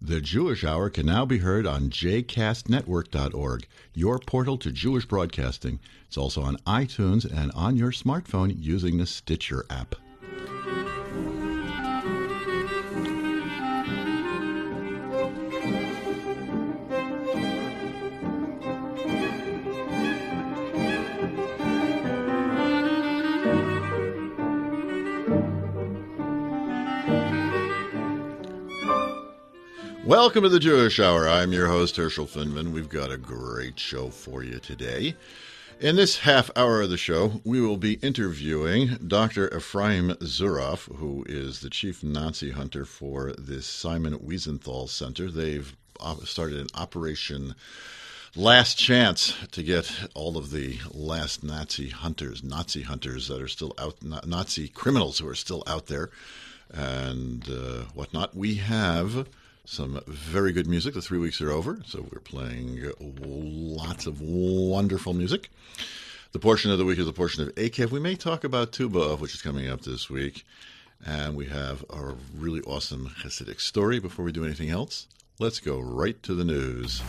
The Jewish Hour can now be heard on jcastnetwork.org, your portal to Jewish broadcasting. It's also on iTunes and on your smartphone using the Stitcher app. Welcome to the Jewish Hour. I'm your host, Herschel Finman. We've got a great show for you today. In this half hour of the show, we will be interviewing Dr. Ephraim Zuroff, who is the chief Nazi hunter for the Simon Wiesenthal Center. They've started an Operation Last Chance to get all of the last Nazi hunters that are still out, Nazi criminals who are still out there, and whatnot. We have some very good music. The 3 weeks are over, so we're playing lots of wonderful music. The portion of the week is a portion of Akev. We may talk about Tu B'Av, which is coming up this week. And we have a really awesome Hasidic story. Before we do anything else, let's go right to the news.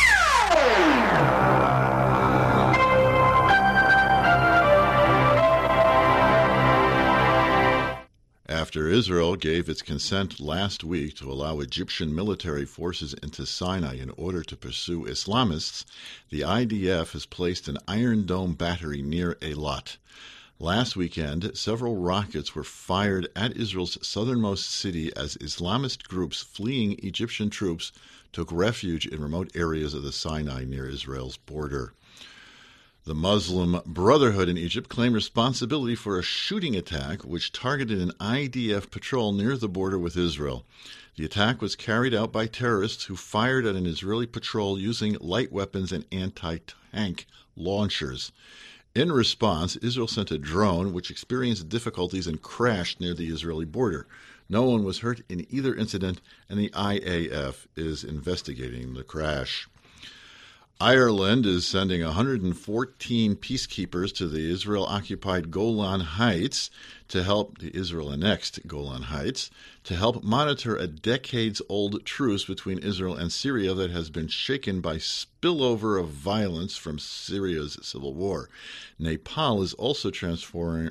After Israel gave its consent last week to allow Egyptian military forces into Sinai in order to pursue Islamists, the IDF has placed an Iron Dome battery near Eilat. Last weekend, several rockets were fired at Israel's southernmost city as Islamist groups fleeing Egyptian troops took refuge in remote areas of the Sinai near Israel's border. The Muslim Brotherhood in Egypt claimed responsibility for a shooting attack which targeted an IDF patrol near the border with Israel. The attack was carried out by terrorists who fired at an Israeli patrol using light weapons and anti-tank launchers. In response, Israel sent a drone which experienced difficulties and crashed near the Israeli border. No one was hurt in either incident, and the IAF is investigating the crash. Ireland is sending 114 peacekeepers to the Israel-occupied Golan Heights to help the Israel-annexed Golan Heights to help monitor a decades-old truce between Israel and Syria that has been shaken by spillover of violence from Syria's civil war. Nepal is also transferring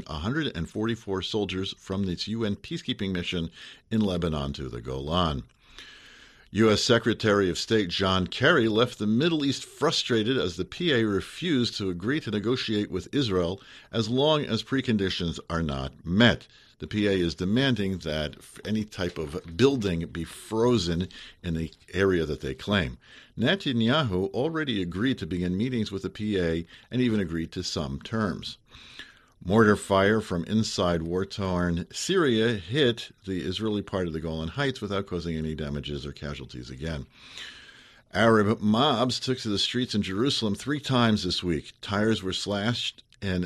144 soldiers from its UN peacekeeping mission in Lebanon to the Golan. U.S. Secretary of State John Kerry left the Middle East frustrated as the PA refused to agree to negotiate with Israel as long as preconditions are not met. The PA is demanding that any type of building be frozen in the area that they claim. Netanyahu already agreed to begin meetings with the PA and even agreed to some terms. Mortar fire from inside war-torn Syria hit the Israeli part of the Golan Heights without causing any damages or casualties again. Arab mobs took to the streets in Jerusalem 3 times this week. Tires were slashed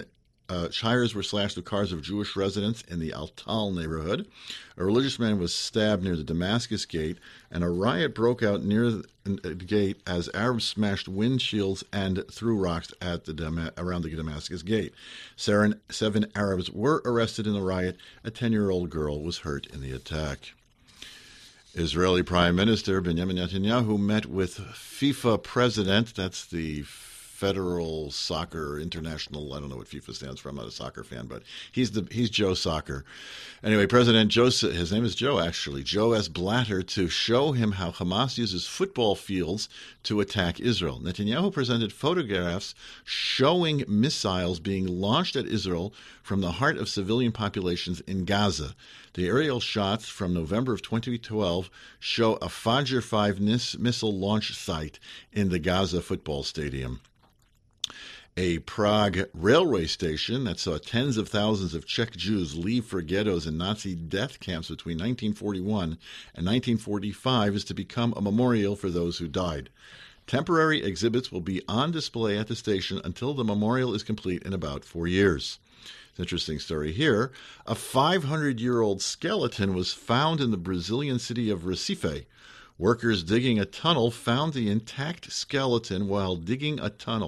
of cars of Jewish residents in the Al-Tal neighborhood. A religious man was stabbed near the Damascus Gate, and a riot broke out near the gate as Arabs smashed windshields and threw rocks at around the Damascus Gate. 7 Arabs were arrested in the riot. A 10-year-old girl was hurt in the attack. Israeli Prime Minister Benjamin Netanyahu met with FIFA president, that's the Federal Soccer International. I don't know what FIFA stands for. I'm not a soccer fan, but he's Joe Soccer. Anyway, President Joe, his name is Joe actually, Joe S. Blatter, to show him how Hamas uses football fields to attack Israel. Netanyahu presented photographs showing missiles being launched at Israel from the heart of civilian populations in Gaza. The aerial shots from November of 2012 show a Fajr 5 missile launch site in the Gaza football stadium. A Prague railway station that saw tens of thousands of Czech Jews leave for ghettos and Nazi death camps between 1941 and 1945 is to become a memorial for those who died. Temporary exhibits will be on display at the station until the memorial is complete in about 4 years. It's an interesting story here. A 500-year-old skeleton was found in the Brazilian city of Recife. Workers digging a tunnel found the intact skeleton while digging a tunnel.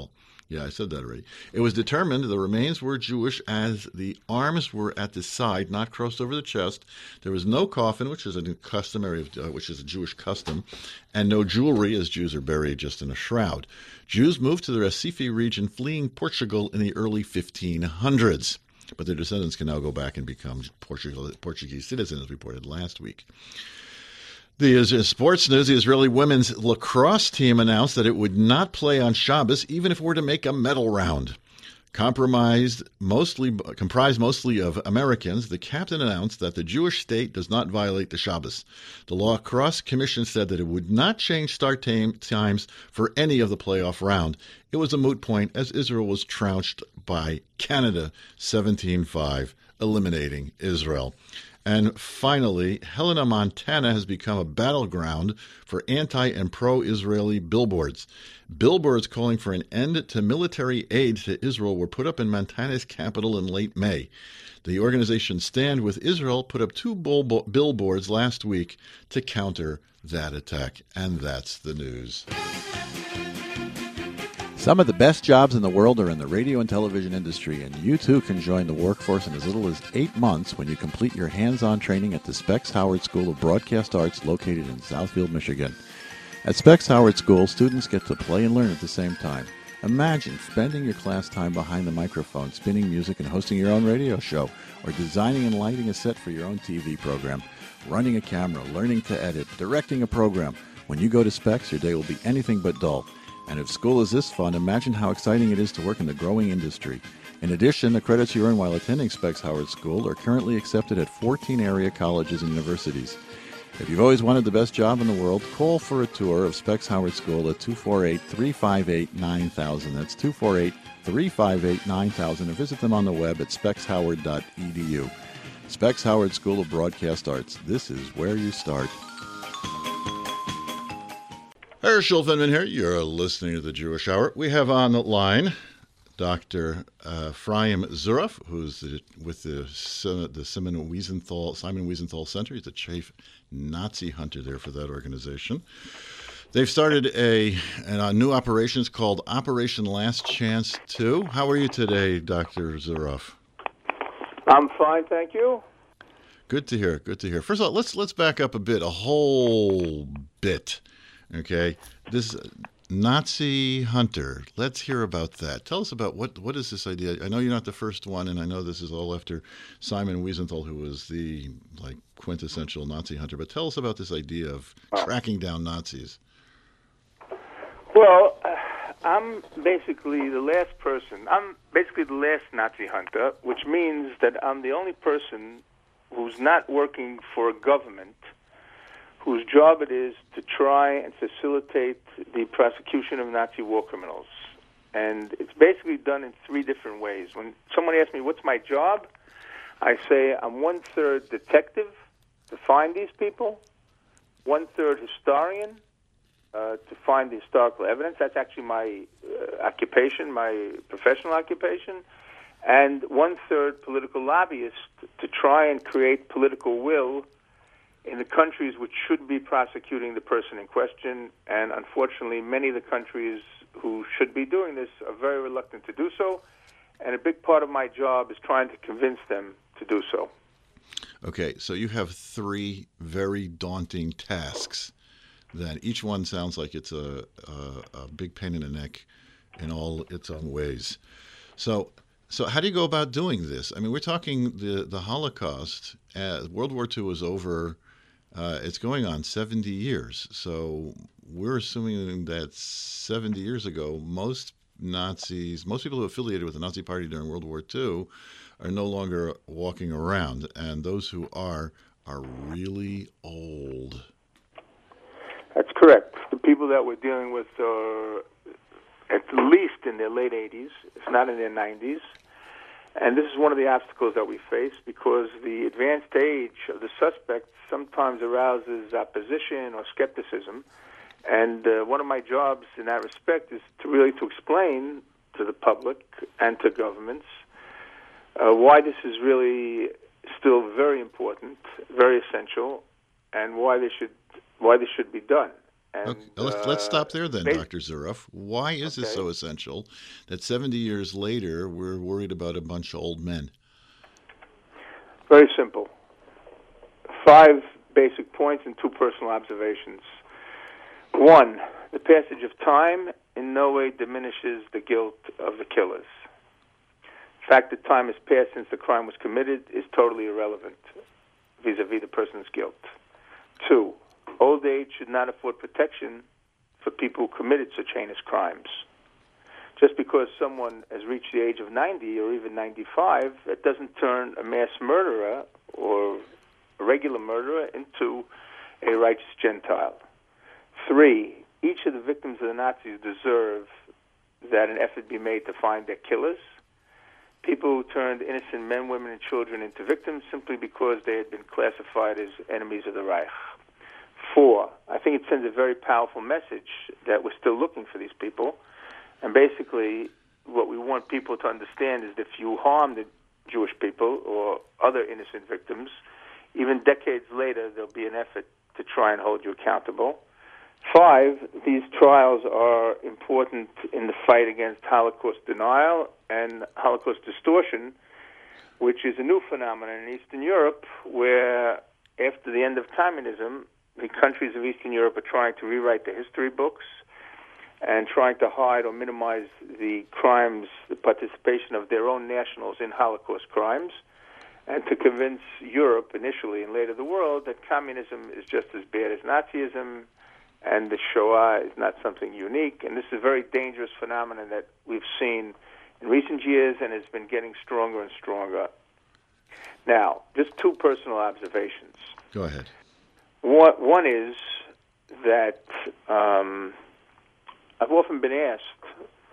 Yeah, I said that already. It was determined the remains were Jewish as the arms were at the side, not crossed over the chest. There was no coffin, which is which is a Jewish custom, and no jewelry, as Jews are buried just in a shroud. Jews moved to the Recife region, fleeing Portugal in the early 1500s. But their descendants can now go back and become Portuguese citizens, reported last week. The sports news, the Israeli women's lacrosse team announced that it would not play on Shabbos even if it were to make a medal round. Comprised mostly of Americans, the captain announced that the Jewish state does not violate the Shabbos. The Lacrosse Commission said that it would not change start times for any of the playoff round. It was a moot point as Israel was trounced by Canada 17-5, eliminating Israel. And finally, Helena, Montana has become a battleground for anti- and pro-Israeli billboards. Billboards calling for an end to military aid to Israel were put up in Montana's capital in late May. The organization Stand With Israel put up 2 billboards last week to counter that attack. And that's the news. Some of the best jobs in the world are in the radio and television industry, and you too can join the workforce in as little as 8 months when you complete your hands-on training at the Specs Howard School of Broadcast Arts located in Southfield, Michigan. At Specs Howard School, students get to play and learn at the same time. Imagine spending your class time behind the microphone, spinning music and hosting your own radio show, or designing and lighting a set for your own TV program, running a camera, learning to edit, directing a program. When you go to Specs, your day will be anything but dull. And if school is this fun, imagine how exciting it is to work in the growing industry. In addition, the credits you earn while attending Specs Howard School are currently accepted at 14 area colleges and universities. If you've always wanted the best job in the world, call for a tour of Specs Howard School at 248-358-9000. That's 248-358-9000, or visit them on the web at specshoward.edu. Specs Howard School of Broadcast Arts. This is where you start. Herschel Finman here. You're listening to the Jewish Hour. We have on the line Dr. Ephraim Zuroff, who's with the Simon Wiesenthal Center. He's the chief Nazi hunter there for that organization. They've started a new operation. It's called Operation Last Chance 2. How are you today, Dr. Zuroff? I'm fine, thank you. Good to hear. Good to hear. First of all, let's back up a whole bit. Okay, this Nazi hunter. Let's hear about that. Tell us about what is this idea? I know you're not the first one, and I know this is all after Simon Wiesenthal, who was the quintessential Nazi hunter. But tell us about this idea of tracking down Nazis. Well, I'm basically the last person. I'm basically the last Nazi hunter, which means that I'm the only person who's not working for a government whose job it is to try and facilitate the prosecution of Nazi war criminals. And it's basically done in 3 different ways. When someone asks me, what's my job? I say I'm 1/3 detective to find these people, 1/3 historian to find the historical evidence. That's actually my occupation, my professional occupation. And 1/3 political lobbyist to try and create political will in the countries which should be prosecuting the person in question. And unfortunately, many of the countries who should be doing this are very reluctant to do so. And a big part of my job is trying to convince them to do so. Okay, so you have 3 very daunting tasks. Then each one sounds like it's a big pain in the neck in all its own ways. So how do you go about doing this? I mean, we're talking the Holocaust. World War II was over. It's going on 70 years. So we're assuming that 70 years ago, most people who affiliated with the Nazi Party during World War II are no longer walking around. And those who are really old. That's correct. The people that we're dealing with are at least in their late 80s, if not in their 90s. And this is one of the obstacles that we face because the advanced age of the suspect sometimes arouses opposition or skepticism. And one of my jobs in that respect is to explain to the public and to governments why this is really still very important, very essential, and why this should be done. And Okay. Let's stop there then, Dr. Zuroff. Why is this so essential that 70 years later we're worried about a bunch of old men? Very simple. 5 basic points and 2 personal observations. 1, the passage of time in no way diminishes the guilt of the killers. The fact that time has passed since the crime was committed is totally irrelevant vis-a-vis the person's guilt. 2, old age should not afford protection for people who committed such heinous crimes. Just because someone has reached the age of 90 or even 95, that doesn't turn a mass murderer or a regular murderer into a righteous Gentile. 3, each of the victims of the Nazis deserve that an effort be made to find their killers, people who turned innocent men, women, and children into victims simply because they had been classified as enemies of the Reich. 4, I think it sends a very powerful message that we're still looking for these people. And basically, what we want people to understand is that if you harm the Jewish people or other innocent victims, even decades later, there'll be an effort to try and hold you accountable. 5, these trials are important in the fight against Holocaust denial and Holocaust distortion, which is a new phenomenon in Eastern Europe, where after the end of communism, the countries of Eastern Europe are trying to rewrite the history books and trying to hide or minimize the crimes, the participation of their own nationals in Holocaust crimes, and to convince Europe initially and later the world that communism is just as bad as Nazism and the Shoah is not something unique. And this is a very dangerous phenomenon that we've seen in recent years and has been getting stronger and stronger. Now, just 2 personal observations. Go ahead. One is that I've often been asked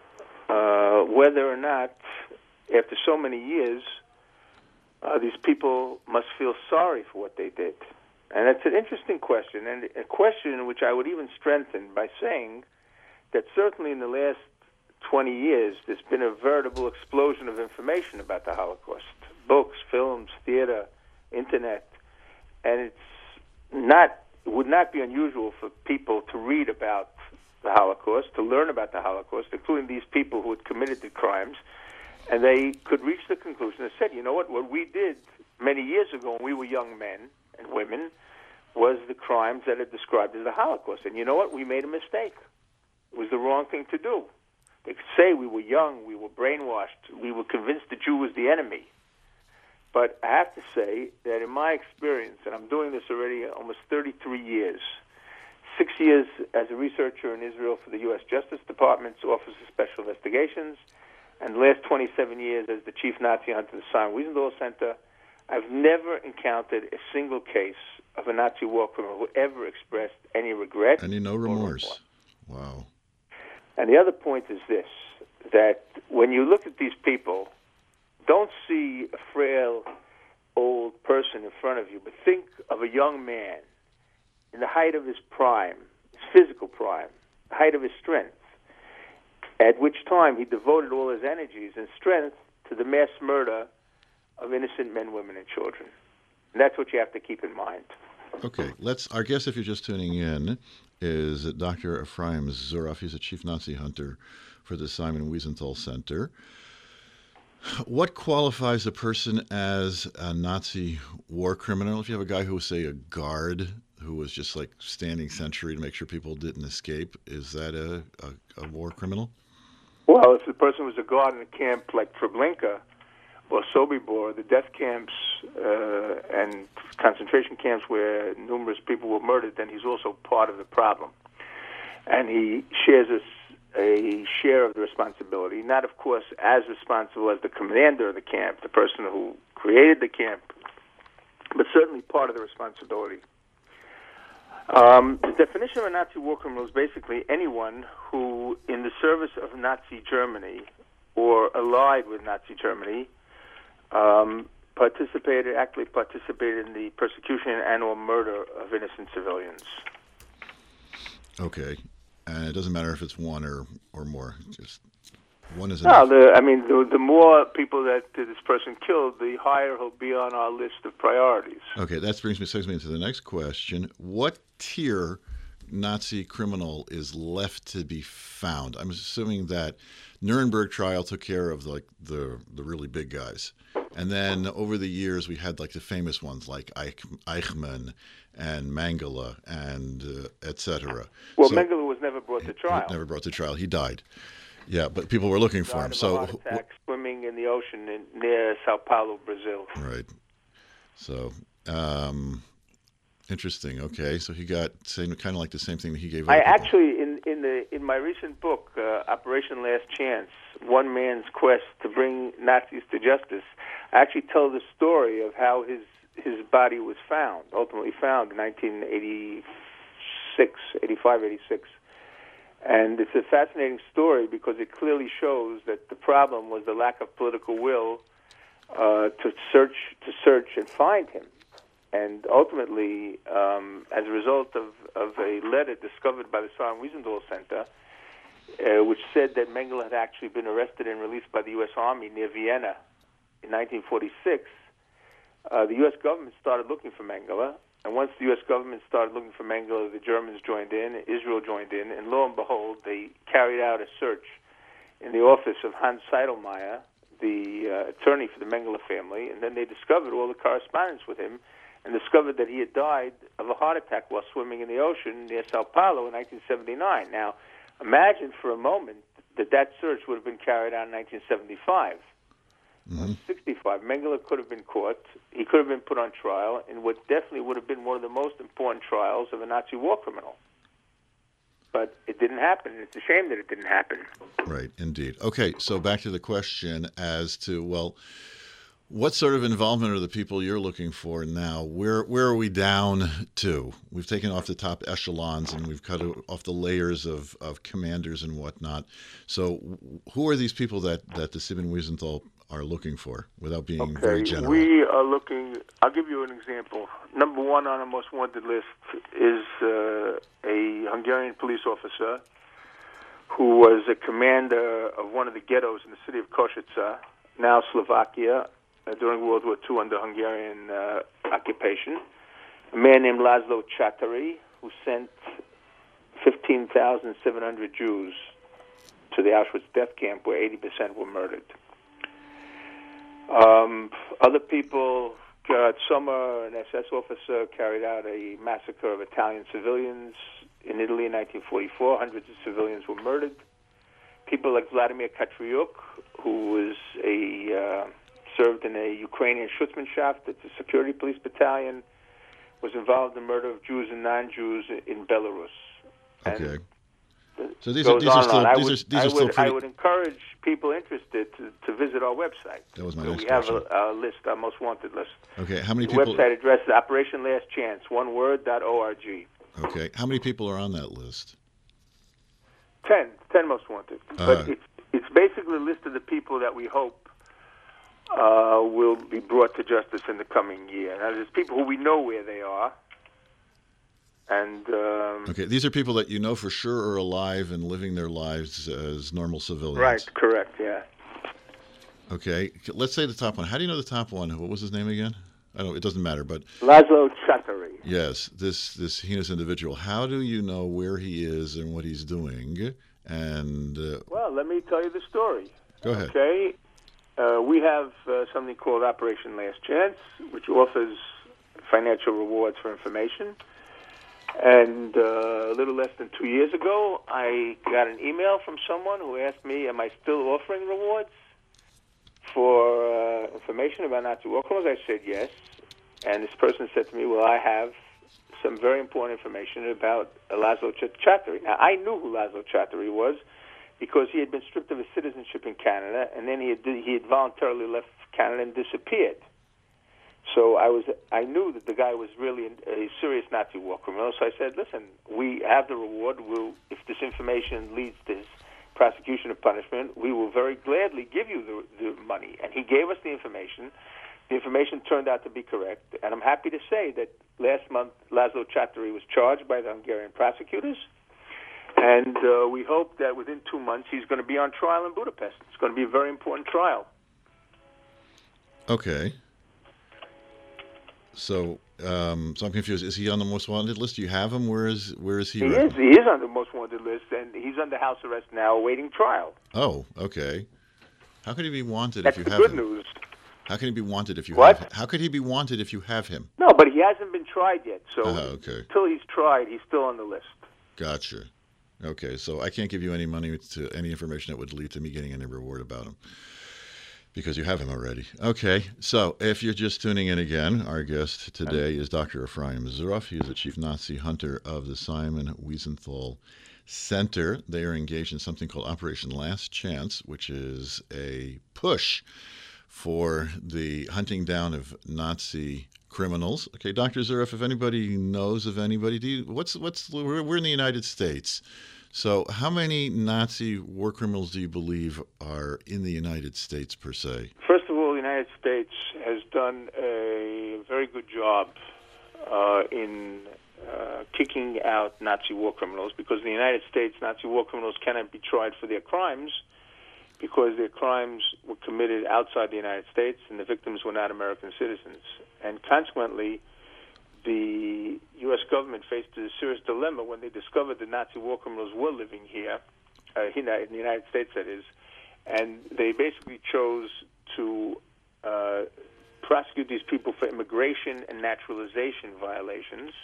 whether or not, after so many years, these people must feel sorry for what they did. And that's an interesting question, and a question which I would even strengthen by saying that certainly in the last 20 years, there's been a veritable explosion of information about the Holocaust. Books, films, theater, internet. And it would not be unusual for people to read about the Holocaust, to learn about the Holocaust, including these people who had committed the crimes, and they could reach the conclusion and said, you know what we did many years ago when we were young men and women was the crimes that are described as the Holocaust. And you know what? We made a mistake. It was the wrong thing to do. They could say we were young, we were brainwashed, we were convinced the Jew was the enemy. But I have to say that in my experience, and I'm doing this already almost 33 years, 6 years as a researcher in Israel for the U.S. Justice Department's Office of Special Investigations, and the last 27 years as the chief Nazi hunter of the Simon Wiesenthal Center, I've never encountered a single case of a Nazi war criminal who ever expressed any regret. No remorse. Wow. And the other point is this, that when you look at these people, don't see a frail old person in front of you, but think of a young man in the height of his prime, his physical prime, the height of his strength, at which time he devoted all his energies and strength to the mass murder of innocent men, women, and children. And that's what you have to keep in mind. Okay, our guest, if you're just tuning in, is Dr. Ephraim Zuroff. He's a chief Nazi hunter for the Simon Wiesenthal Center. What qualifies a person as a Nazi war criminal? If you have a guy who was, say, a guard who was just like standing sentry to make sure people didn't escape, is that a war criminal? Well, if the person was a guard in a camp like Treblinka or Sobibor, the death camps and concentration camps where numerous people were murdered, then he's also part of the problem. And he shares a share of the responsibility, not, of course, as responsible as the commander of the camp, the person who created the camp, but certainly part of the responsibility. The definition of a Nazi war criminal is basically anyone who, in the service of Nazi Germany or allied with Nazi Germany, actively participated in the persecution and or murder of innocent civilians. Okay. And it doesn't matter if it's one or more. Just one is enough. No, the more people that this person killed, the higher he'll be on our list of priorities. Okay, that segues me into the next question. What tier Nazi criminal is left to be found? I'm assuming that Nuremberg trial took care of like the really big guys, and then over the years we had like the famous ones like Eichmann and Mengele and etc. Well, Mengele was never brought to trial. Never brought to trial. He died. Yeah, but people were looking for him. So, heart attack, swimming in the ocean near Sao Paulo, Brazil. Right. So, interesting. Okay, so he got kind of like the same thing that he gave. I actually, in my recent book, Operation Last Chance: One Man's Quest to Bring Nazis to Justice, I actually tell the story of how his body was found, ultimately found in 1985, 86. And it's a fascinating story because it clearly shows that the problem was the lack of political will to search and find him. And ultimately, as a result of a letter discovered by the Sarah Wiesenthal Center, which said that Mengele had actually been arrested and released by the U.S. Army near Vienna in 1946, the U.S. government started looking for Mengele. And once the U.S. government started looking for Mengele, the Germans joined in, Israel joined in, and lo and behold, they carried out a search in the office of Hans Seidelmeyer, the attorney for the Mengele family, and then they discovered all the correspondence with him and discovered that he had died of a heart attack while swimming in the ocean near Sao Paulo in 1979. Now, imagine for a moment that search would have been carried out in 1975. 65. Mengele could have been caught. He could have been put on trial in what definitely would have been one of the most important trials of a Nazi war criminal. But it didn't happen. It's a shame that it didn't happen. Right, indeed. Okay, so back to the question as to, well, what sort of involvement are the people you're looking for now? Where are we down to? We've taken off the top echelons and we've cut off the layers of commanders and whatnot. So who are these people that the Simon Wiesenthal are looking for, without being very general? We are looking, I'll give you an example. Number one on our most wanted list is a Hungarian police officer who was a commander of one of the ghettos in the city of Košice, now Slovakia, during World War II under Hungarian occupation. A man named Laszlo Csátáry, who sent 15,700 Jews to the Auschwitz death camp where 80% were murdered. Other people, Gerhard Sommer, an SS officer, carried out a massacre of Italian civilians in Italy in 1944. Hundreds of civilians were murdered. People like Vladimir Katryuk, who was served in a Ukrainian Schutzmannschaft, it's a security police battalion, was involved in the murder of Jews and non-Jews in Belarus. Okay. And so these are still pretty... I would encourage people interested to visit our website. That was my next question. We have a list, our most wanted list. Okay, how many people... The website address is Operation Last Chance, one word, .org. Okay, how many people are on that list? 10 most wanted. But it's basically a list of the people that we hope will be brought to justice in the coming year. Now, there's people who we know where they are. And okay, these are people that you know for sure are alive and living their lives as normal civilians. Right, correct, yeah. Okay, let's say the top one. How do you know the top one? What was his name again? I don't. It doesn't matter, but Laszlo Csátáry. Yes, this heinous individual. How do you know where he is and what he's doing? And well, let me tell you the story. Go ahead. Okay, we have something called Operation Last Chance, which offers financial rewards for information. And a little less than 2 years ago, I got an email from someone who asked me, am I still offering rewards for information about Nazi war criminals? I said yes. And this person said to me, well, I have some very important information about Laszlo Csátáry. Now, I knew who Laszlo Csátáry was because he had been stripped of his citizenship in Canada, and then he had voluntarily left Canada and disappeared. So I knew that the guy was really a serious Nazi war criminal. So I said, listen, we have the reward. If this information leads to his prosecution or punishment, we will very gladly give you the money. And he gave us the information. The information turned out to be correct. And I'm happy to say that last month, Laszlo Csátáry was charged by the Hungarian prosecutors. And we hope that within 2 months he's going to be on trial in Budapest. It's going to be a very important trial. Okay. So So I'm confused. Is he on the most wanted list? Do you have him? Where is he? He right is. He is on the most wanted list, and he's under house arrest now, awaiting trial. Oh, okay. How could he be wanted That's if you the have good him? news. How can he be wanted if you What? have him? How could he be wanted if you have him? No, but he hasn't been tried yet. So Okay. until he's tried, he's still on the list. Gotcha. Okay, so I can't give you any money to any information that would lead to me getting any reward about him because you have him already. Okay, so if you're just tuning in again, our guest today is Dr. Ephraim Zuroff. He is the chief Nazi hunter of the Simon Wiesenthal Center. They are engaged in something called Operation Last Chance, which is a push for the hunting down of Nazi criminals. Okay, Dr. Zuroff, if anybody knows of anybody, we're in the United States. So how many Nazi war criminals do you believe are in the United States per se? First of all, the United States has done a very good job in kicking out Nazi war criminals, because in the United States, Nazi war criminals cannot be tried for their crimes because their crimes were committed outside the United States and the victims were not American citizens. And consequently, the U.S. government faced a serious dilemma when they discovered that Nazi war criminals were living here, in the United States, that is, and they basically chose to prosecute these people for immigration and naturalization violations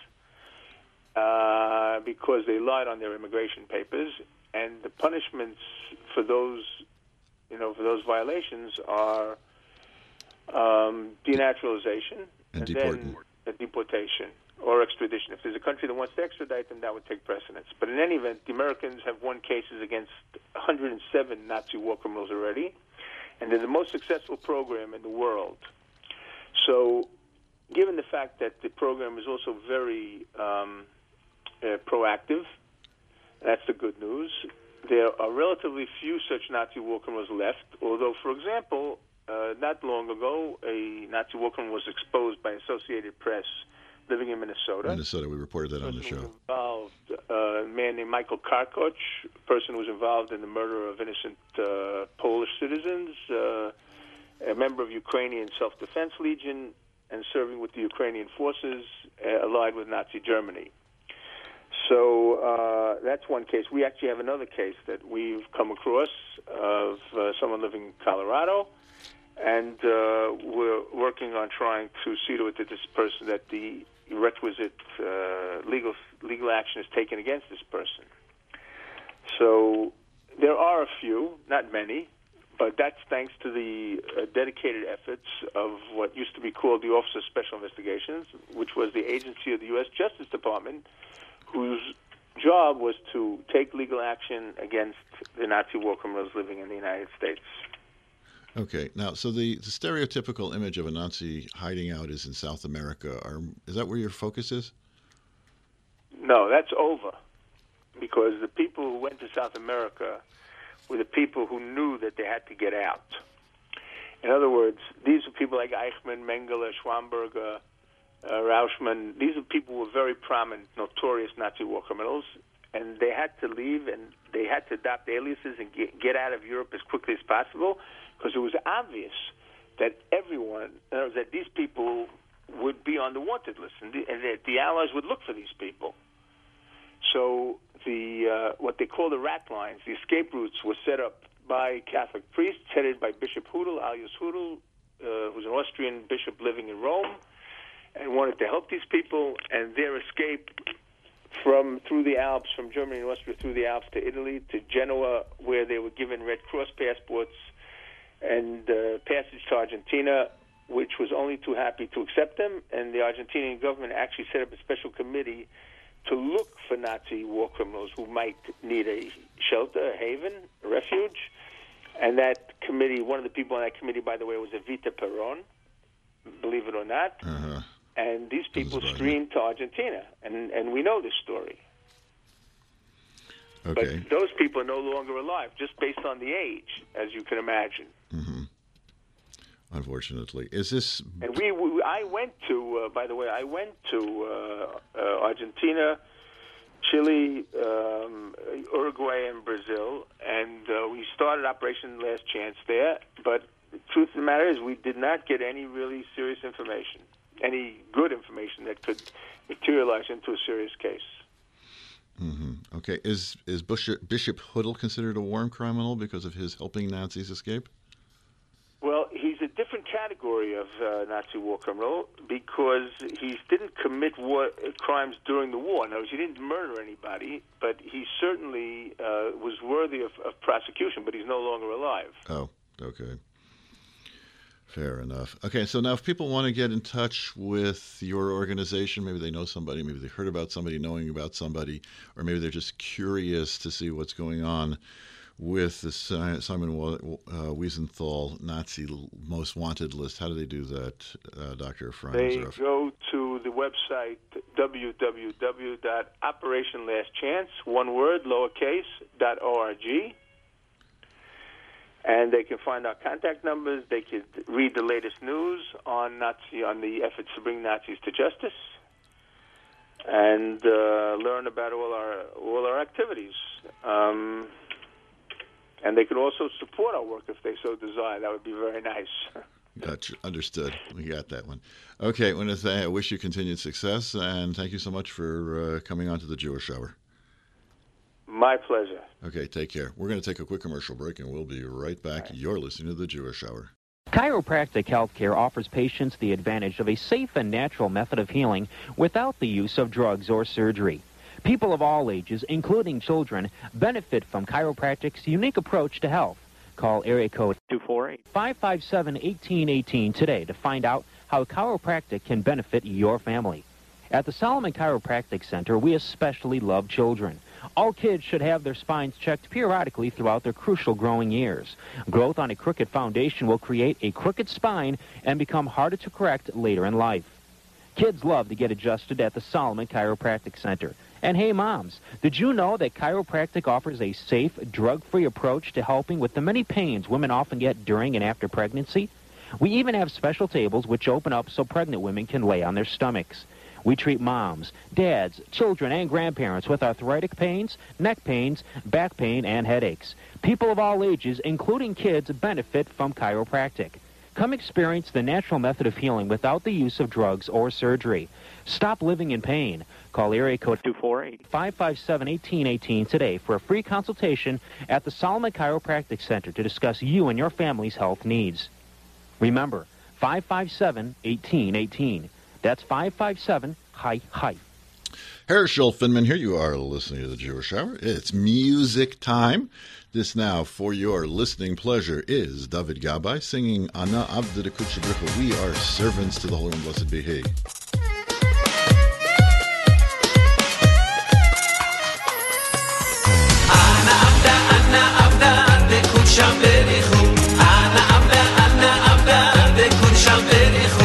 because they lied on their immigration papers, and the punishments for those, for those violations are denaturalization and then deportation or extradition. If there's a country that wants to extradite them, that would take precedence. But in any event, the Americans have won cases against 107 Nazi war criminals already, and they're the most successful program in the world. So, given the fact that the program is also very proactive, that's the good news. There are relatively few such Nazi war criminals left, although, for example, not long ago, a Nazi war criminal was exposed by Associated Press living in Minnesota. We reported that on the show. Involved, a man named Michael Karkoch, a person who was involved in the murder of innocent Polish citizens, a member of Ukrainian Self-Defense Legion, and serving with the Ukrainian forces allied with Nazi Germany. So that's one case. We actually have another case that we've come across of someone living in Colorado, and we're working on trying to see to it that this person, that the requisite legal action is taken against this person. So there are a few, not many, but that's thanks to the dedicated efforts of what used to be called the Office of Special Investigations, which was the agency of the U.S. Justice Department, whose job was to take legal action against the Nazi war criminals living in the United States. Okay. Now, so the stereotypical image of a Nazi hiding out is in South America. Is that where your focus is? No, that's over, because the people who went to South America were the people who knew that they had to get out. In other words, these are people like Eichmann, Mengele, Schwamberger, Rauschmann. These are people who were very prominent, notorious Nazi war criminals, and they had to leave and they had to adopt aliases and get out of Europe as quickly as possible, because it was obvious that that these people would be on the wanted list, and that the Allies would look for these people. So what they call the rat lines, the escape routes, were set up by Catholic priests, headed by Bishop Hudel, alias Hudel, who's an Austrian bishop living in Rome, and wanted to help these people, and their escape through the Alps, from Germany and Austria through the Alps to Italy, to Genoa, where they were given Red Cross passports, and passage to Argentina, which was only too happy to accept them, and the Argentinian government actually set up a special committee to look for Nazi war criminals who might need a shelter, a haven, a refuge. And that committee, one of the people on that committee, by the way, was Evita Peron, believe it or not. Uh-huh. And these people streamed to Argentina, and we know this story. Okay. But those people are no longer alive, just based on the age, as you can imagine. Mm-hmm. Unfortunately, is this? And I went to, by the way, Argentina, Chile, Uruguay, and Brazil, and we started Operation Last Chance there. But the truth of the matter is, we did not get any really serious information. any good information that could materialize into a serious case. Mm-hmm. Okay. Is Bishop Hoodle considered a war criminal because of his helping Nazis escape? Well, he's a different category of Nazi war criminal because he didn't commit war crimes during the war. No, he didn't murder anybody, but he certainly was worthy of prosecution, but he's no longer alive. Oh, okay. Fair enough. Okay, so now if people want to get in touch with your organization, maybe they know somebody, maybe they heard about somebody knowing about somebody, or maybe they're just curious to see what's going on with the Simon Wiesenthal Nazi Most Wanted list. How do they do that, Dr. Ephraim? They go to the website www.operationlastchance, one word, lowercase.org. And they can find our contact numbers. They could read the latest news on the efforts to bring Nazis to justice, and learn about all our activities. And they could also support our work if they so desire. That would be very nice. Gotcha. Understood. We got that one. Okay. I wish you continued success, and thank you so much for coming on to the Jewish Hour. My pleasure. Okay, take care. We're going to take a quick commercial break, and we'll be right back. Right. You're listening to the Jewish Hour. Chiropractic healthcare offers patients the advantage of a safe and natural method of healing without the use of drugs or surgery. People of all ages, including children, benefit from chiropractic's unique approach to health. Call area code 248-557-1818 today to find out how chiropractic can benefit your family. At the Solomon Chiropractic Center, we especially love children. All kids should have their spines checked periodically throughout their crucial growing years. Growth on a crooked foundation will create a crooked spine and become harder to correct later in life. Kids love to get adjusted at the Solomon Chiropractic Center. And hey, moms, did you know that chiropractic offers a safe, drug-free approach to helping with the many pains women often get during and after pregnancy? We even have special tables which open up so pregnant women can lay on their stomachs. We treat moms, dads, children, and grandparents with arthritic pains, neck pains, back pain, and headaches. People of all ages, including kids, benefit from chiropractic. Come experience the natural method of healing without the use of drugs or surgery. Stop living in pain. Call area code 248-557-1818 today for a free consultation at the Solomon Chiropractic Center to discuss you and your family's health needs. Remember, 557-1818. That's 557-HI. Herschel Finman here. You are listening to the Jewish Hour. It's music time. This now, for your listening pleasure, is David Gabay singing Ana Abda de Kutchabricha. We are servants to the Holy and Blessed be He. Ana Abda de Kutchabricha. Ana Abda de Kutchabricha.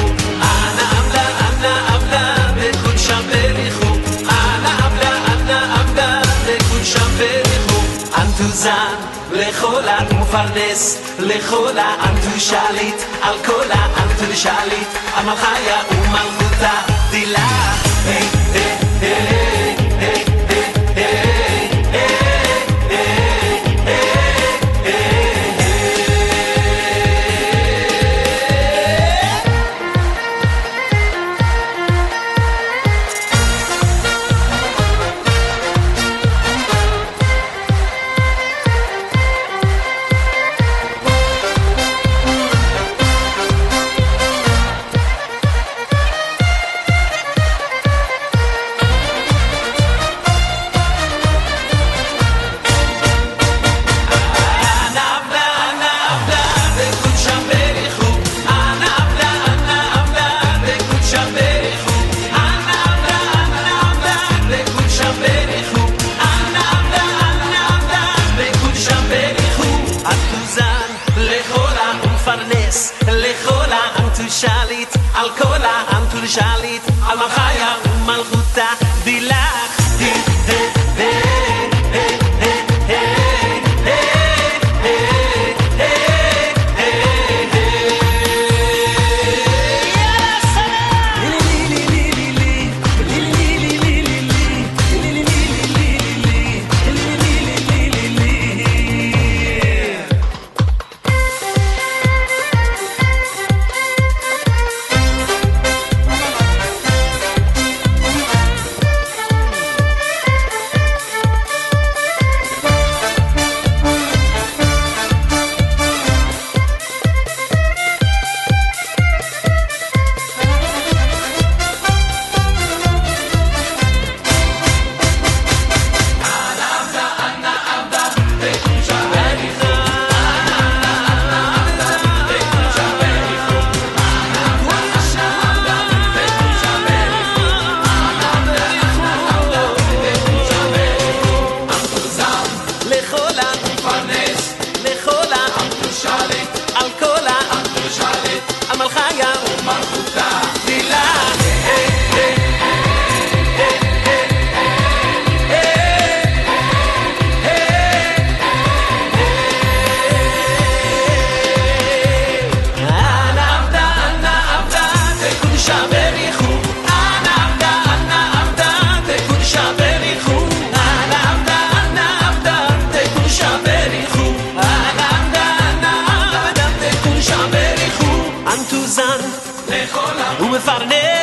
Antuzan, lechola mufarnes, lechola antu shalit, alkola antu shalit, amalchaya umalchuta dila. Hey, hey, hey, hey, hey, hey, hey, hey, hey,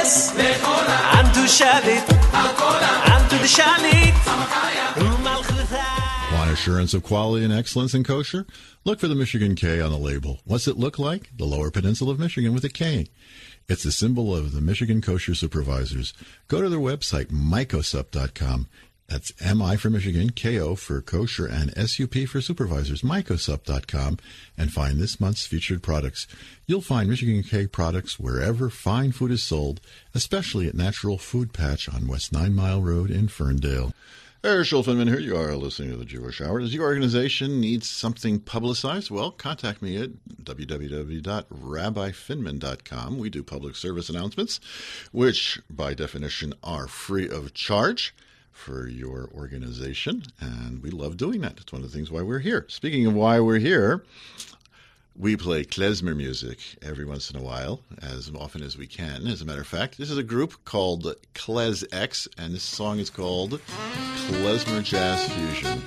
מפרנס, אנטו שליט, אנטו דשליט, ומלכותה. Want assurance of quality and excellence in kosher? Look for the Michigan K on the label. What's it look like? The Lower Peninsula of Michigan with a K. It's the symbol of the Michigan Kosher Supervisors. Go to their website, mycosup.com. That's M-I for Michigan, K-O for kosher, and S-U-P for supervisors, mycosup.com, and find this month's featured products. You'll find Michigan K products wherever fine food is sold, especially at Natural Food Patch on West 9 Mile Road in Ferndale. Herschel Finman here. You are listening to the Jewish Hour. Does your organization need something publicized? Well, contact me at www.rabbifinman.com. We do public service announcements, which by definition are free of charge for your organization, and we love doing that. It's one of the things why we're here. Speaking of why we're here, we play klezmer music every once in a while, as often as we can. As a matter of fact, this is a group called Klez X, and this song is called Klezmer Jazz Fusion.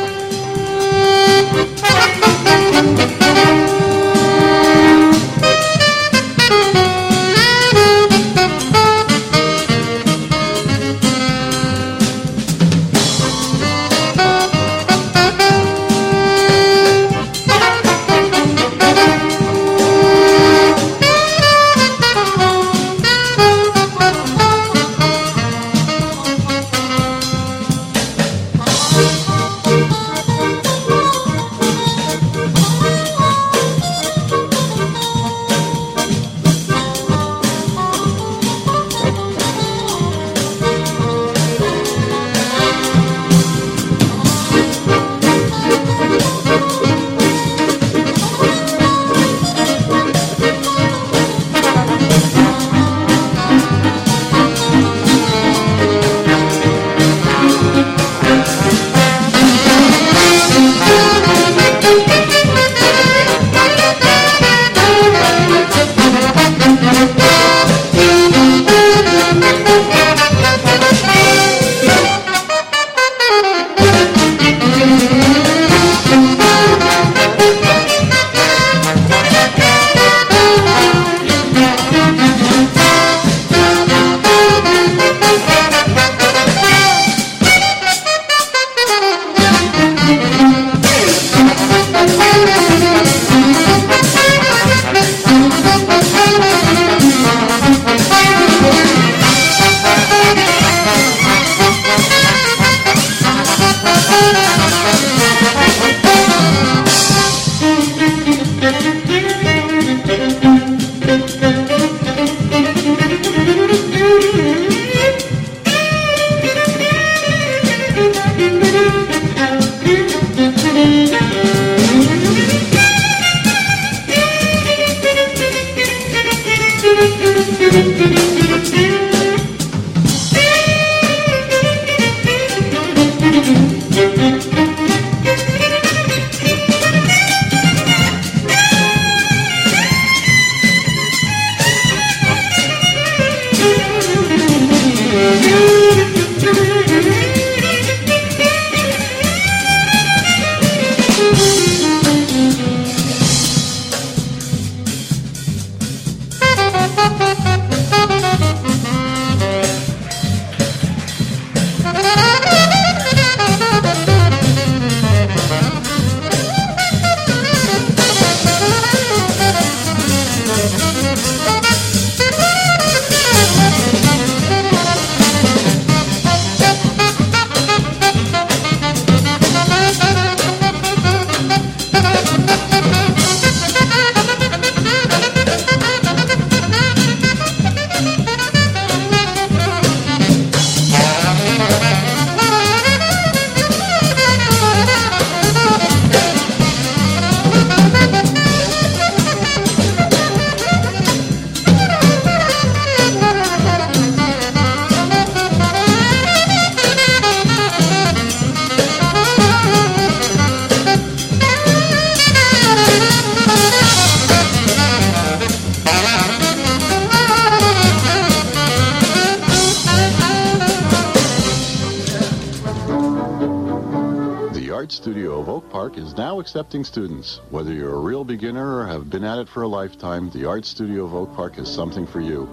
Accepting students. Whether you're a real beginner or have been at it for a lifetime, the Art Studio of Oak Park has something for you.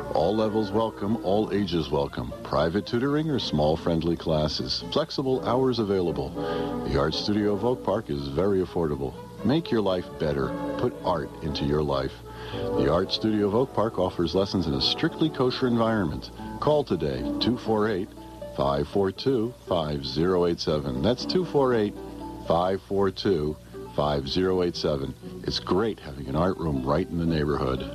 All levels welcome, all ages welcome. Private tutoring or small friendly classes. Flexible hours available. The Art Studio of Oak Park is very affordable. Make your life better. Put art into your life. The Art Studio of Oak Park offers lessons in a strictly kosher environment. Call today, 248-542-5087. That's 248-542-5087. It's great having an art room right in the neighborhood.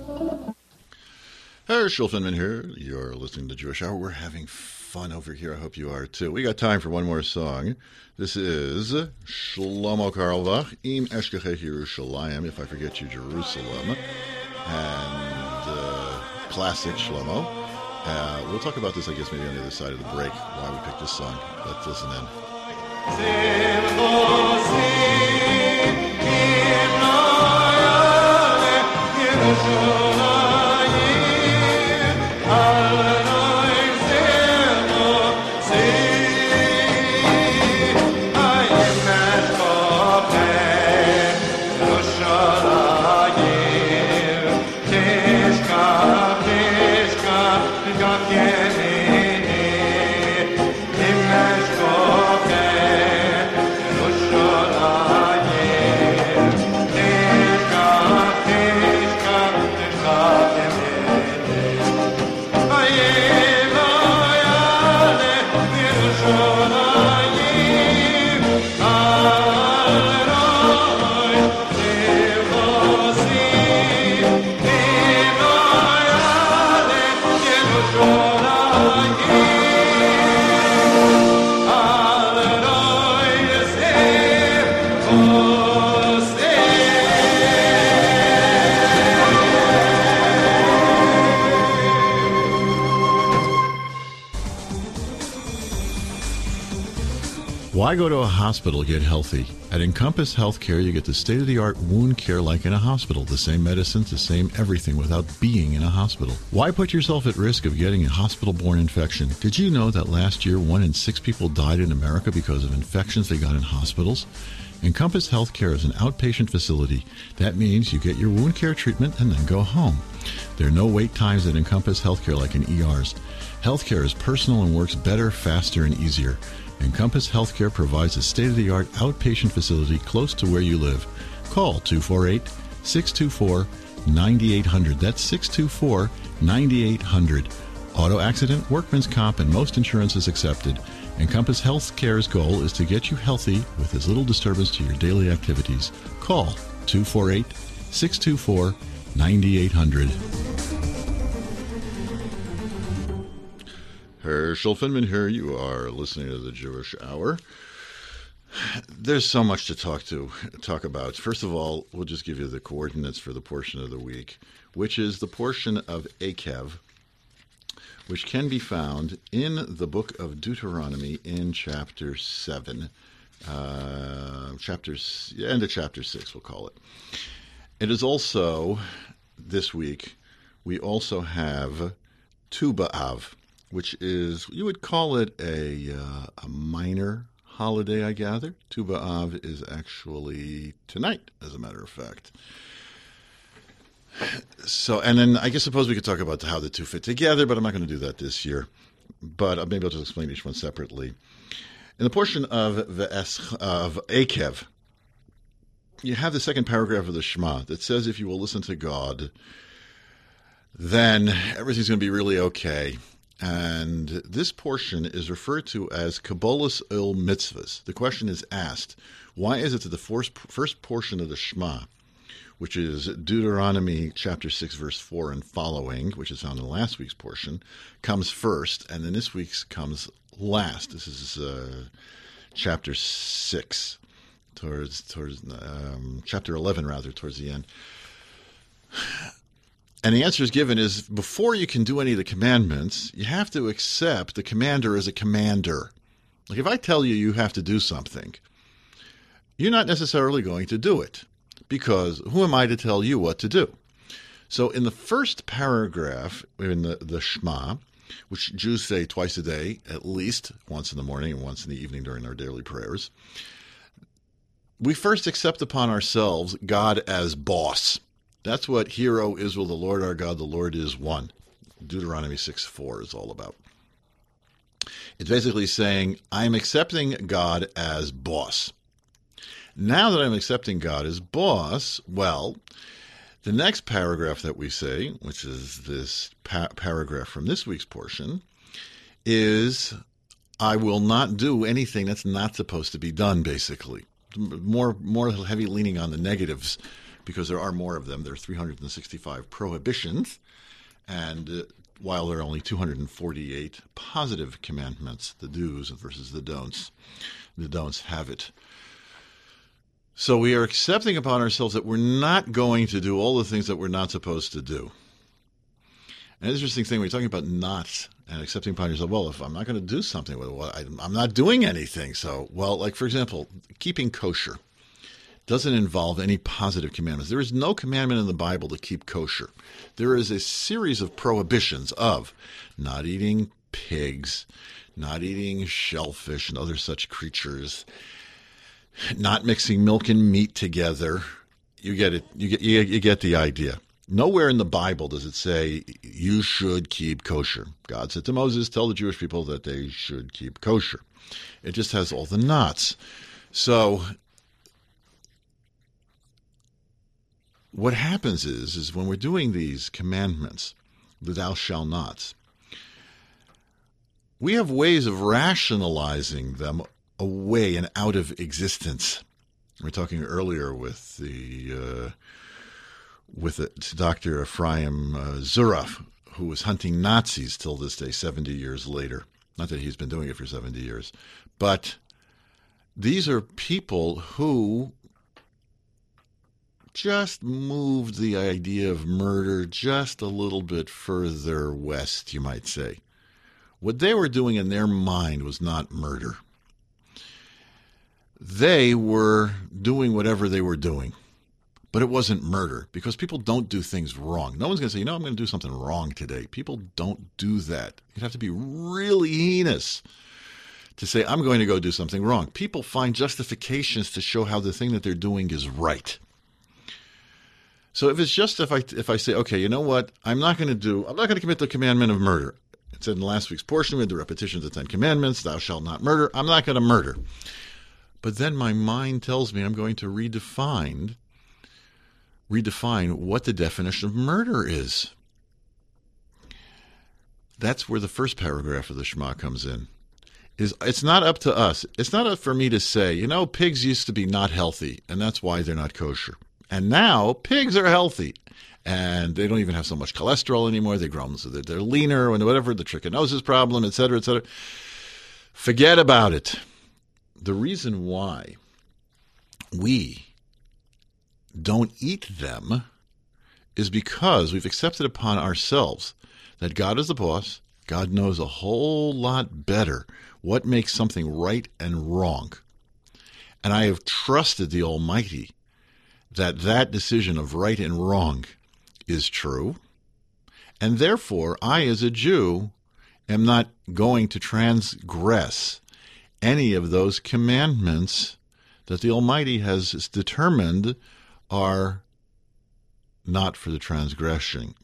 Herschel Finman here. You're listening to Jewish Hour. We're having fun over here. I hope you are too. We got time for one more song. This is Shlomo Carlebach, Im Eshkecheh Yerushalayim, If I Forget You, Jerusalem, and classic Shlomo. We'll talk about this, I guess, maybe on the other side of the break, why we picked this song. Let's listen in. Why go to a hospital to get healthy? At Encompass Healthcare, you get the state-of-the-art wound care like in a hospital. The same medicines, the same everything without being in a hospital. Why put yourself at risk of getting a hospital-borne infection? Did you know that last year 1 in 6 people died in America because of infections they got in hospitals? Encompass Healthcare is an outpatient facility. That means you get your wound care treatment and then go home. There are no wait times at Encompass Healthcare like in ERs. Healthcare is personal and works better, faster, and easier. Encompass Healthcare provides a state-of-the-art outpatient facility close to where you live. Call 248-624-9800. That's 624-9800. Auto accident, workman's comp, and most insurance is accepted. Encompass Healthcare's goal is to get you healthy with as little disturbance to your daily activities. Call 248-624-9800. Herschel Finman here. You are listening to the Jewish Hour. There's so much to talk about. First of all, we'll just give you the coordinates for the portion of the week, which is the portion of Akev, which can be found in the book of Deuteronomy in chapter 7, end of chapter 6, we'll call it. It is also, this week, we also have Tu B'Av, which is, you would call it a minor holiday, I gather. Tu B'Av is actually tonight, as a matter of fact. So, and then I suppose we could talk about how the two fit together, but I'm not going to do that this year. But maybe I'll just explain each one separately. In the portion of Akev, you have the second paragraph of the Shema that says if you will listen to God, then everything's going to be really okay. And this portion is referred to as Kabbalas Il Mitzvahs. The question is asked, why is it that the first portion of the Shema, which is Deuteronomy chapter 6, verse 4 and following, which is found in last week's portion, comes first, and then this week's comes last? This is chapter 6, towards chapter 11, rather, towards the end. And the answer is given is, before you can do any of the commandments, you have to accept the commander as a commander. Like if I tell you you have to do something, you're not necessarily going to do it, because who am I to tell you what to do? So in the first paragraph, in the Shema, which Jews say twice a day, at least once in the morning and once in the evening during our daily prayers, we first accept upon ourselves God as boss. That's what Hear, O Israel, the Lord our God, the Lord is one. Deuteronomy 6:4 is all about. It's basically saying, I'm accepting God as boss. Now that I'm accepting God as boss, well, the next paragraph that we say, which is this paragraph from this week's portion, is I will not do anything that's not supposed to be done, basically. More heavy leaning on the negatives, because there are more of them. There are 365 prohibitions, and while there are only 248 positive commandments, the do's versus the don'ts have it. So we are accepting upon ourselves that we're not going to do all the things that we're not supposed to do. An interesting thing, when you're talking about not and accepting upon yourself, well, if I'm not going to do something, well, I'm not doing anything. So, well, like, for example, keeping kosher doesn't involve any positive commandments. There is no commandment in the Bible to keep kosher. There is a series of prohibitions of not eating pigs, not eating shellfish and other such creatures, not mixing milk and meat together. You get it. You get the idea. Nowhere in the Bible does it say you should keep kosher. God said to Moses, tell the Jewish people that they should keep kosher. It just has all the nots. So what happens is when we're doing these commandments, the thou shalt nots, we have ways of rationalizing them away and out of existence. We were talking earlier with Dr. Ephraim Zuraf, who was hunting Nazis till this day, 70 years later. Not that he's been doing it for 70 years, but these are people who just moved the idea of murder just a little bit further west, you might say. What they were doing in their mind was not murder. They were doing whatever they were doing, but it wasn't murder, because people don't do things wrong. No one's going to say, I'm going to do something wrong today. People don't do that. You'd have to be really heinous to say, I'm going to go do something wrong. People find justifications to show how the thing that they're doing is right. So if it's just if I say, okay, you know what, I'm not going to commit the commandment of murder. It said in last week's portion, we had the repetition of the 10 Commandments, thou shalt not murder. I'm not going to murder. But then my mind tells me I'm going to redefine what the definition of murder is. That's where the first paragraph of the Shema comes in. It's not up to us. It's not up for me to say, pigs used to be not healthy, and that's why they're not kosher. And now pigs are healthy, and they don't even have so much cholesterol anymore. They grow them so that they're leaner, and whatever, the trichinosis problem, et cetera, et cetera. Forget about it. The reason why we don't eat them is because we've accepted upon ourselves that God is the boss. God knows a whole lot better what makes something right and wrong. And I have trusted the Almighty that decision of right and wrong is true. And therefore, I as a Jew am not going to transgress any of those commandments that the Almighty has determined are not for the transgressing.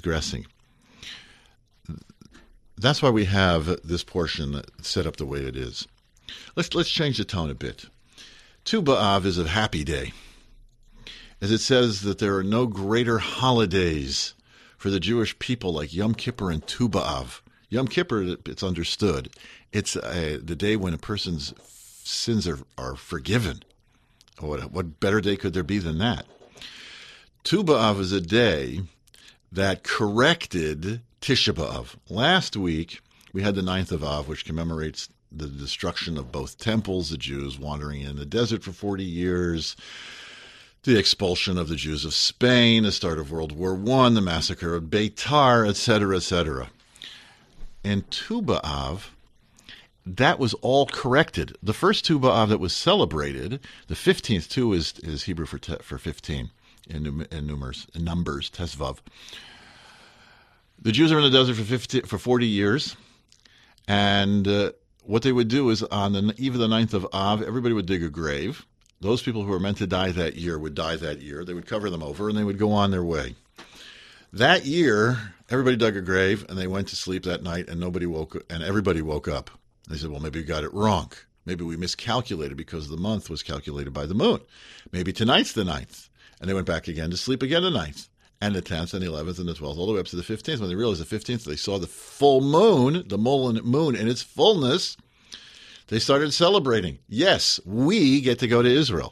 That's why we have this portion set up the way it is. Let's change the tone a bit. Tu B'Av is a happy day, as it says that there are no greater holidays for the Jewish people like Yom Kippur and Tu B'Av. Yom Kippur, it's understood, it's the day when a person's sins are forgiven. What better day could there be than that? Tu B'Av is a day that corrected Tisha B'Av. Last week, we had the 9th of Av, which commemorates the destruction of both temples, the Jews wandering in the desert for 40 years, the expulsion of the Jews of Spain, the start of World War I, the massacre of Beitar, etc., etc. And Tu B'Av, that was all corrected. The first Tu B'Av that was celebrated, the 15th Tu is Hebrew for 15 in numbers, Tesvav. The Jews are in the desert for 40 years, and what they would do is on the eve of the 9th of Av, everybody would dig a grave. Those people who were meant to die that year would die that year. They would cover them over, and they would go on their way. That year, everybody dug a grave, and they went to sleep that night, and everybody woke up. They said, well, maybe we got it wrong. Maybe we miscalculated because the month was calculated by the moon. Maybe tonight's the 9th. And they went back again to sleep again the 9th, and the 10th, and the 11th, and the 12th, all the way up to the 15th. When they realized the 15th, they saw the full moon, the moon in its fullness. They started celebrating. Yes, we get to go to Israel.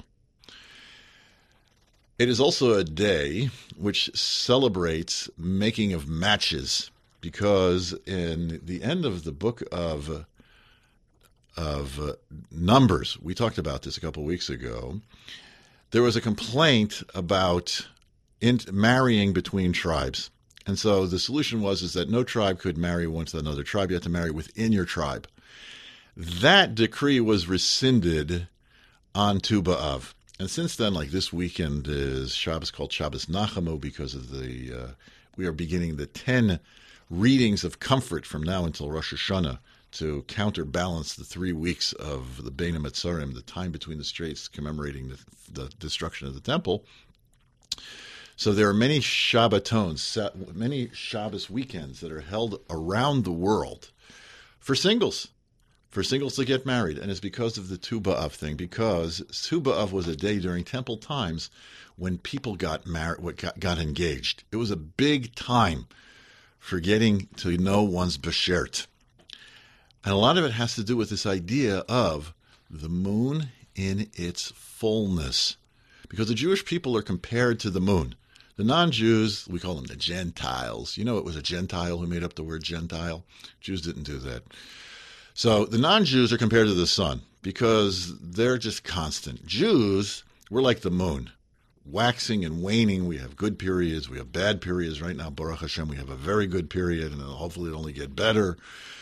It is also a day which celebrates making of matches, because in the end of the book of Numbers, we talked about this a couple of weeks ago, there was a complaint about marrying between tribes. And so the solution was that no tribe could marry one to another tribe. You had to marry within your tribe. That decree was rescinded on Tu B'Av. And since then, like this weekend is Shabbos called Shabbos Nachamu, because of we are beginning the 10 readings of comfort from now until Rosh Hashanah to counterbalance the 3 weeks of the Bein HaMetzarim, the time between the straits, commemorating the destruction of the temple. So there are many Shabbatons, many Shabbos weekends that are held around the world for singles to get married. And it's because of the Tu B'Av thing, because Tu B'Av was a day during temple times when people got married, got engaged. It was a big time for getting to know one's beshert. And a lot of it has to do with this idea of the moon in its fullness, because the Jewish people are compared to the moon. The non-Jews, we call them the Gentiles. You know, it was a Gentile who made up the word Gentile. Jews didn't do that. So the non-Jews are compared to the sun because they're just constant. Jews, we're like the moon, waxing and waning. We have good periods. We have bad periods. Right now, Baruch Hashem, we have a very good period, and hopefully it'll only get better.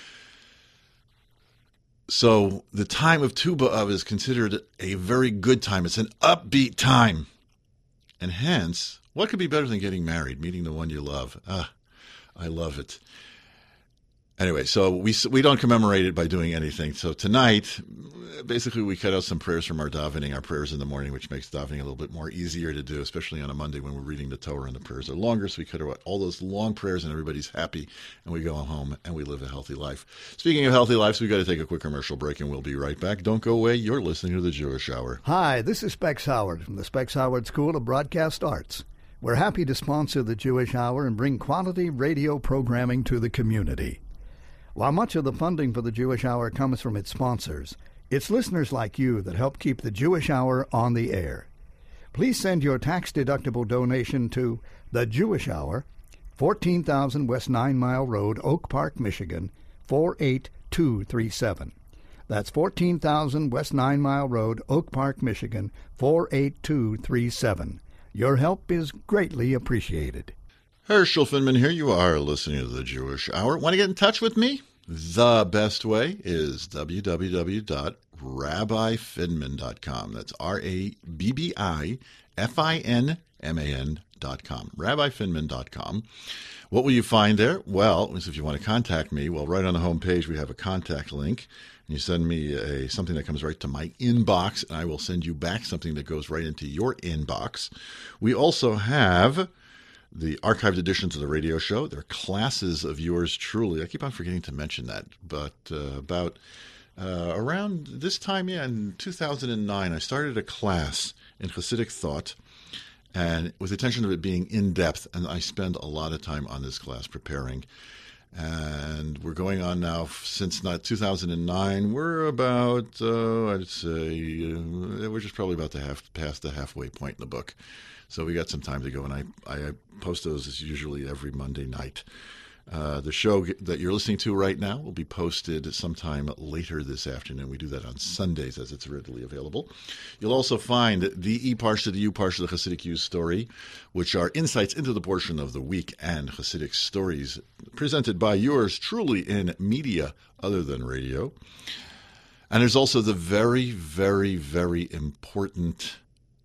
So the time of Tu B'Av is considered a very good time. It's an upbeat time. And hence, what could be better than getting married, meeting the one you love? I love it. Anyway, so we don't commemorate it by doing anything. So tonight, basically, we cut out some prayers from our davening, our prayers in the morning, which makes davening a little bit more easier to do, especially on a Monday when we're reading the Torah and the prayers are longer. So we cut out all those long prayers and everybody's happy, and we go home and we live a healthy life. Speaking of healthy lives, we've got to take a quick commercial break, and we'll be right back. Don't go away. You're listening to the Jewish Hour. Hi, this is Specs Howard from the Specs Howard School of Broadcast Arts. We're happy to sponsor the Jewish Hour and bring quality radio programming to the community. While much of the funding for the Jewish Hour comes from its sponsors, it's listeners like you that help keep the Jewish Hour on the air. Please send your tax-deductible donation to The Jewish Hour, 14,000 West 9 Mile Road, Oak Park, Michigan, 48237. That's 14,000 West 9 Mile Road, Oak Park, Michigan, 48237. Your help is greatly appreciated. Herschel Finman here. You are listening to the Jewish Hour. Want to get in touch with me? The best way is www.rabbifinman.com. That's RABBIFINMAN.com. RabbiFinman.com. What will you find there? Well, if you want to contact me, right on the home page we have a contact link. And you send me something that comes right to my inbox, and I will send you back something that goes right into your inbox. We also have the archived editions of the radio show. There are classes of yours truly. I keep on forgetting to mention that, but about around this time, in 2009, I started a class in Hasidic thought, and with the intention of it being in-depth, and I spend a lot of time on this class preparing. And we're going on now since 2009. We're about, I'd say, we're just probably about past the halfway point in the book. So we got some time to go, and I post those as usually every Monday night. The show that you're listening to right now will be posted sometime later this afternoon. We do that on Sundays as it's readily available. You'll also find the E-Parsha, the U-Parsha, the Hasidic U story, which are insights into the portion of the week and Hasidic stories presented by yours truly in media other than radio. And there's also the very, very, very important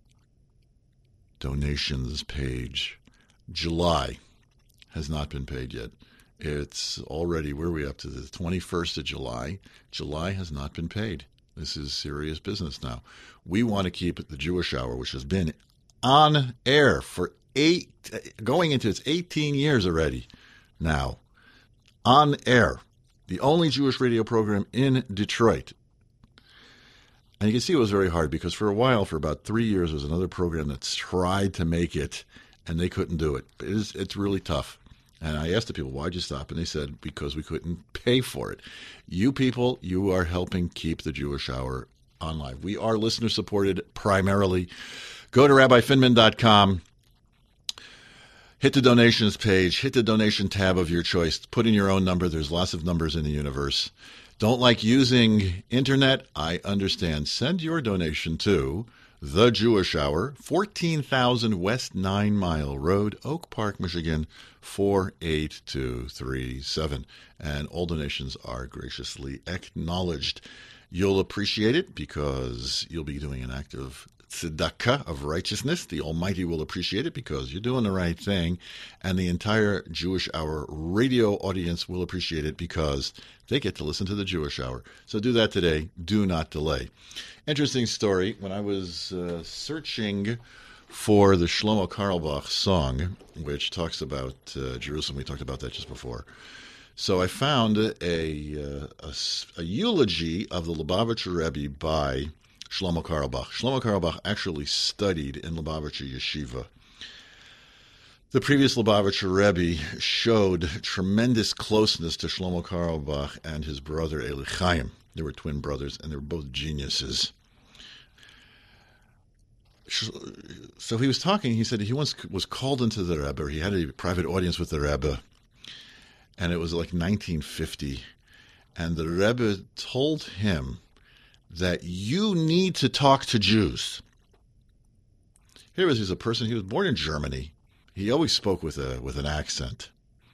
donations page. July has not been paid yet. It's already, where are we up to? The 21st of July. July has not been paid. This is serious business now. We want to keep the Jewish Hour, which has been on air for going into its 18 years already. now, on air, the only Jewish radio program in Detroit. And you can see it was very hard because for a while, for about 3 years, there was another program that tried to make it, and they couldn't do it. It's really tough. And I asked the people, why'd you stop? And they said, because we couldn't pay for it. You people, you are helping keep the Jewish Hour online. We are listener-supported primarily. Go to rabbifinman.com. Hit the donations page. Hit the donation tab of your choice. Put in your own number. There's lots of numbers in the universe. Don't like using internet? I understand. Send your donation to The Jewish Hour, 14,000 West 9 Mile Road, Oak Park, Michigan, 48237. And all donations are graciously acknowledged. You'll appreciate it because you'll be doing an act of tzedakah, of righteousness. The Almighty will appreciate it because you're doing the right thing. And the entire Jewish Hour radio audience will appreciate it because they get to listen to the Jewish Hour. So do that today. Do not delay. Interesting story. When I was searching for the Shlomo Carlebach song, which talks about Jerusalem, we talked about that just before. So I found a eulogy of the Lubavitcher Rebbe by Shlomo Carlebach. Shlomo Carlebach actually studied in Lubavitcher Yeshiva. The previous Lubavitcher Rebbe showed tremendous closeness to Shlomo Carlebach and his brother Eli Chaim. They were twin brothers, and they were both geniuses. So he was talking, he said he once was called into the Rebbe, or he had a private audience with the Rebbe, and it was like 1950, and the Rebbe told him that you need to talk to Jews. Here he was a person, he was born in Germany. He always spoke with an accent.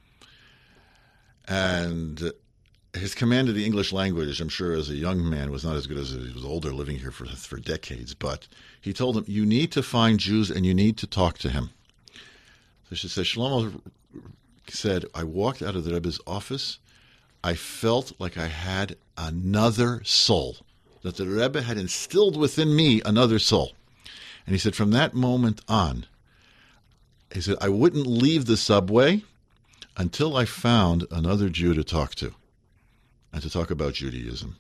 And his command of the English language, I'm sure as a young man, was not as good as he was older, living here for decades. But he told him, you need to find Jews and you need to talk to him. So she said, Shlomo said, I walked out of the Rebbe's office. I felt like I had another soul, that the Rebbe had instilled within me another soul. And he said, from that moment on, he said, I wouldn't leave the subway until I found another Jew to talk to and to talk about Judaism.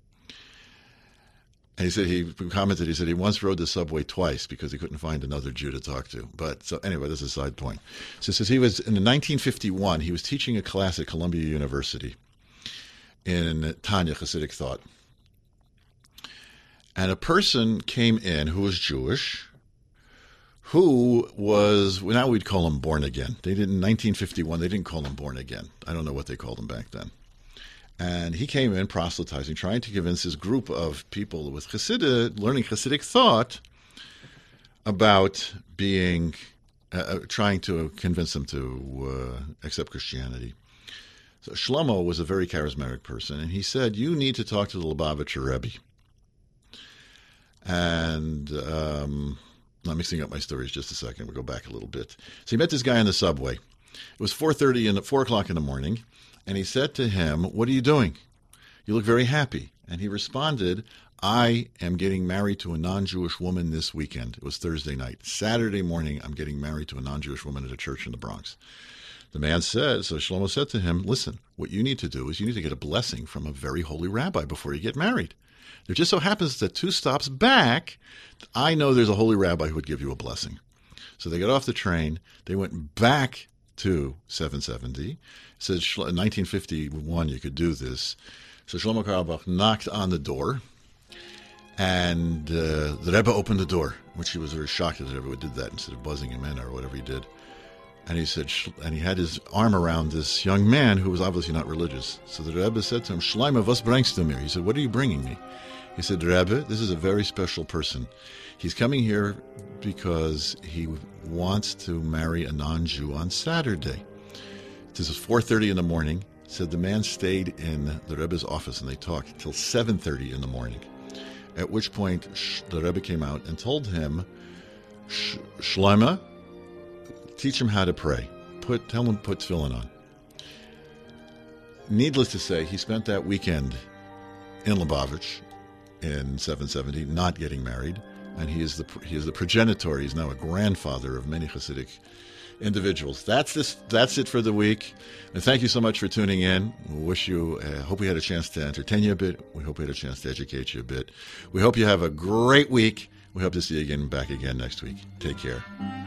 And he said, he commented, he said he once rode the subway twice because he couldn't find another Jew to talk to. But so anyway, this is a side point. So since he was in 1951, he was teaching a class at Columbia University in Tanya, Hasidic thought. And a person came in who was Jewish, who was, well, now we'd call him born again. They didn't, in 1951, they didn't call him born again. I don't know what they called him back then. And he came in proselytizing, trying to convince his group of people with Hasidic, learning Hasidic thought about being, trying to convince them to accept Christianity. So Shlomo was a very charismatic person, and he said, you need to talk to the Lubavitcher Rebbe. And I'm mixing up my stories just a second. We'll go back a little bit. So he met this guy on the subway. It was 4 o'clock in the morning, and he said to him, what are you doing? You look very happy. And he responded, I am getting married to a non-Jewish woman this weekend. It was Thursday night. Saturday morning, I'm getting married to a non-Jewish woman at a church in the Bronx. The man said, so Shlomo said to him, listen, what you need to do is you need to get a blessing from a very holy rabbi before you get married. It just so happens that 2 stops back, I know there's a holy rabbi who would give you a blessing. So they got off the train. They went back to 770. It said in 1951 you could do this. So Shlomo Carlebach knocked on the door, and the Rebbe opened the door, which he was very shocked that the Rebbe did that instead of buzzing him in or whatever he did. And he said, and he had his arm around this young man who was obviously not religious. So the Rebbe said to him, Shlomo, was bringst du mir? He said, what are you bringing me? He said, Rebbe, this is a very special person. He's coming here because he wants to marry a non-Jew on Saturday. This is 4:30 in the morning. Said the man stayed in the Rebbe's office and they talked until 7:30 in the morning. At which point the Rebbe came out and told him, Shlomo, teach him how to pray. Tell him to put tefillin on. Needless to say, he spent that weekend in Lubavitch in 770, not getting married, and he is the progenitor. He's now a grandfather of many Hasidic individuals. That's it for the week. And thank you so much for tuning in. Hope we had a chance to entertain you a bit. We hope we had a chance to educate you a bit. We hope you have a great week. We hope to see you back again next week. Take care.